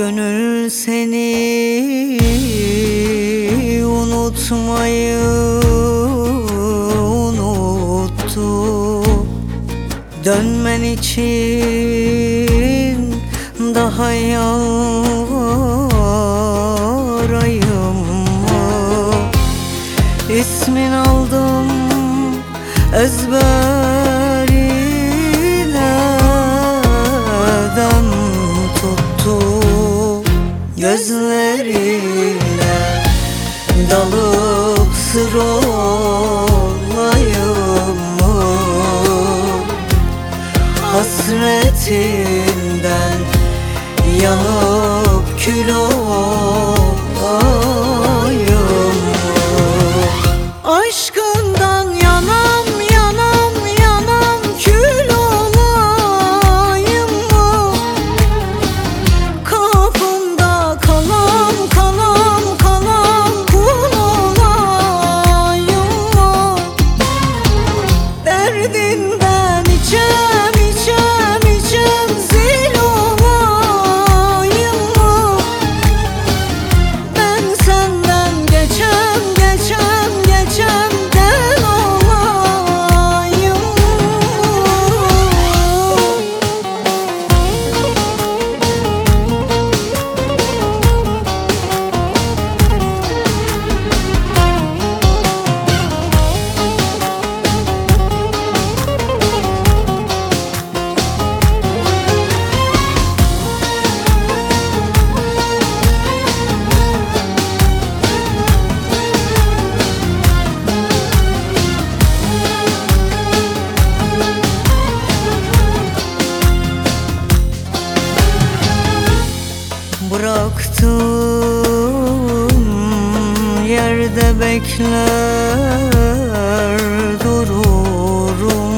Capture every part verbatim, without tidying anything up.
Gönül seni unutmayı unuttu. Dönmen için daha yarayım mı? İsmin aldım ezberine, dem tuttu gözlerine. Dalıp sır olayım mı? Hasretinden yanıp kül olayım mı? Aşkından yanam yanam yanam kül olayım mı? Kapında kalam kalam kalam kul olayım mı? Derdinden içem içem içem zil olayım mı? Ben senden geçem geçem geçem del olayım mı? Bıraktığım yerde bekler dururum.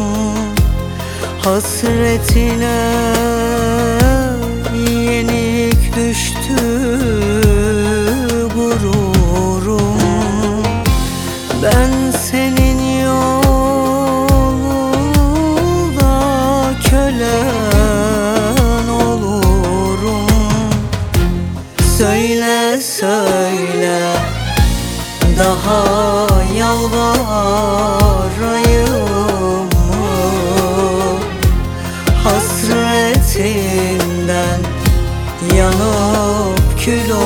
Hasretine yenik düştü gururum. Ben senin yolunda kölen olurum. Söyle söyle daha yalvarayım mı? Hasretinden yanıp kül